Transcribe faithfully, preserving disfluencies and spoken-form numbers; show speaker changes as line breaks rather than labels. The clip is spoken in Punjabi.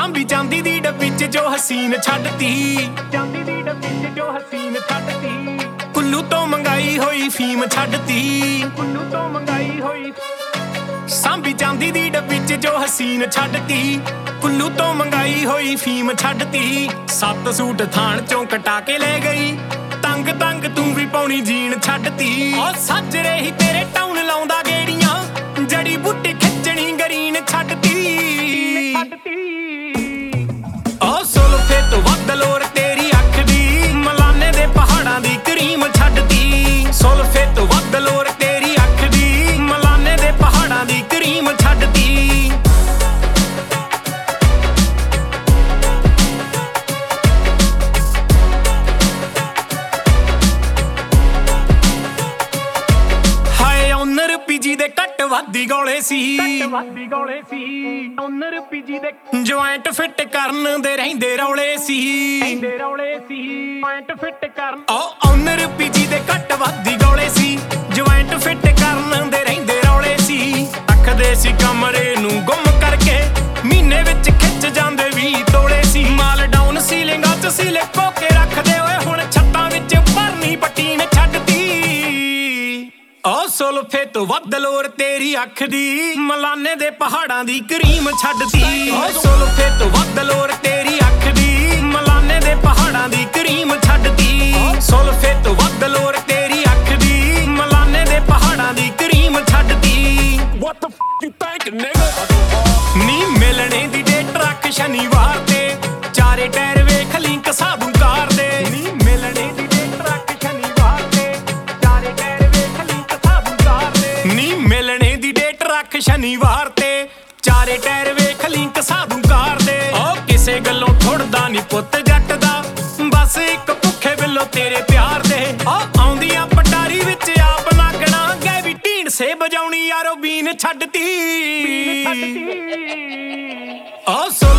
ਸਾਂਭੀ ਜਾਂਦੀ ਦੀ ਡੱਬੀ ਚ ਜੋ ਹਸੀਨ ਛੱਡਤੀ ਜਾਂਦੀ ਦੀ ਡੱਬੀ ਚ ਜੋ ਹਸੀਨ ਛੱਡਤੀ ਕੁੱਲੂ ਤੋਂ ਮੰਗਾਈ ਹੋਈ ਫੀਮ ਛੱਡਤੀ ਕੁੱਲੂ ਤੋਂ ਮੰਗਾਈ ਹੋਈ ਸਾਂਭੀ ਜਾਂਦੀ ਦੀ ਡੱਬੀ ਚ ਜੋ ਹਸੀਨ ਛੱਡਤੀ ਕੁੱਲੂ ਤੋਂ ਮੰਗਾਈ ਹੋਈ ਫੀਮ ਛੱਡਤੀ ਸੱਤ ਸੂਟ ਥਾਣ ਚੋਂ ਕਟਾ ਕੇ ਲੈ ਗਈ ਤੰਗ ਤੰਗ ਤੂੰ ਵੀ ਪਾਉਣੀ ਜੀਣ ਛੱਡਤੀ ਓ ਸੱਜ ਰਹੀ ਤੇਰੇ ਟਾਉਨ ਲਾਉਂਦਾ ਗੇੜੀਆਂ ਜੜੀ ਬੂਟੀ ਖਿੱਚਣੀ ਗਰੀਨ ਛੱਡਤੀ ਓ ਸੁਲਫੇ ਤੋਂ ਵੱਧ ਲੋਰ ਤੇਰੀ ਅੱਖ ਦੀ ਮਲਾਨੇ ਦੇ ਪਹਾੜਾਂ ਦੀ ਕਰੀਮ ਛੱਡਤੀ ਸੁਲਫੇ ਤੋਂ ਵੱਧ ਲੋਰ ਤੇਰੀ ਅੱਖ ਦੀ ਮਲਾਨੇ ਦੇ ਪਹਾੜਾਂ ਦੀ ਕਰੀਮ ਛੱਡਤੀ ਪੀਜੀ ਦੇ ਕੱਟ ਵਾਦੀ ਗੋਲੇ ਸੀ ਕੱਟ ਵਾਦੀ ਗੋਲੇ ਸੀ ਓਨਰ ਪੀਜੀ ਦੇ ਜੁਆਇੰਟ ਫਿੱਟ ਕਰਨ ਦੇ ਰਹਿੰਦੇ ਰੌਲੇ ਸੀ ਰਹਿੰਦੇ ਰੌਲੇ ਸੀ ਜੁਆਇੰਟ ਫਿੱਟ ਕਰਨ ਓ ਓਨਰ ਪੀਜੀ ਦੇ ਕੱਟ ਵਾਦੀ ਗੋਲੇ ਸੀ ਜੁਆਇੰਟ ਫਿੱਟ ਕਰਨ ਦੇ ਰਹਿੰਦੇ ਰੌਲੇ ਸੀ ਰੱਖਦੇ ਸੀ ਕਮਰੇ ਨੂੰ ਗੁੰਮ ਕਰਕੇ ਮਹੀਨੇ ਵਿੱਚ ਖਿੱਚ ਜਾਂਦੇ ਵੀ ਤੋਲੇ ਸੀ ਮਾਲ ਡਾਊਨ ਸੀਲਿੰਗਾਂ ਚ ਸੀਲੇ ਕੋਕੇ ਰੱਖਦੇ ਓਏ ਹੁਣ ਛੱਤਾਂ ਵਿੱਚ ਭਰਨੀ ਪੱਟੀਨ ਛੱਡਤੀ ਓ ਸੁਲਫੇ ਤੋਂ ਵੱਧ ਲੋਰ ਤੇਰੀ ਅੱਖ ਦੀ ਮਲਾਨੇ ਦੇ ਪਹਾੜਾਂ ਦੀ ਕਰੀਮ ਛੱਡਤੀ ਓ ਸੁਲਫੇ ਤੋਂ ਵੱਧ ਲੋਰ ਤੇਰੀ ਅੱਖ ਦੀ ਮਲਾਨੇ ਦੇ ਪਹਾੜਾਂ ਦੀ ਕਰੀਮ ਛੱਡਤੀ ਸੁਲਫੇ ਤੋਂ ਵੱਧ ਲੋਰ ਤੇਰੀ ਅੱਖ ਦੀ ਮਲਾਨੇ ਦੇ ਪਹਾੜਾਂ ਦੀ ਕਰੀਮ ਛੱਡਤੀ What the f you think nigga ਨੀ ਮਿਲਣੇ ਦੀ ਡੇਟ ਰੱਖ ਸ਼ਨੀਵਾਰ ਤੇ ਚਾਰੇ ਟਾਇਰ ਵੇਖ ਲਿੰਕ ਸਾਧੂ ਕਾਰ ਦੇ ਨੀ ਮਿਲਣੇ ਦੀ ਡੇਟ ਰੱਖ ਸ਼ਨੀਵਾਰ ਤੇ ਚਾਰੇ ਟਾਇਰ ਨੀ ਮਿਲਣੇ ਦੀ ਡੇਟ ਰੱਖ ਸ਼ਨੀਵਾਰ ਤੇ ਚਾਰੇ ਟਾਇਰ ਵੇਖ ਲਿੰਕ ਸਾਧੂ ਕਾਰ ਦੇ ਓ ਕਿਸੇ ਗੱਲੋਂ ਥੋੜਦਾ ਨੀ ਪੁੱਤ ਜੱਟ ਦਾ ਬਸ ਇੱਕ ਭੁੱਖੇ ਬਿੱਲੋ ਤੇਰੇ ਪਿਆਰ ਦੇ ਓ ਆਉਂਦੀਆਂ ਪਟਾਰੀ ਵਿੱਚ ਆਪ ਨਾਗਣਾ ਗਏ ਵੀ ਢੀਂਡ ਸੇ ਵਜਾਉਣੀ ਯਾਰੋ ਬੀਨ ਛੱਡਤੀ ਓ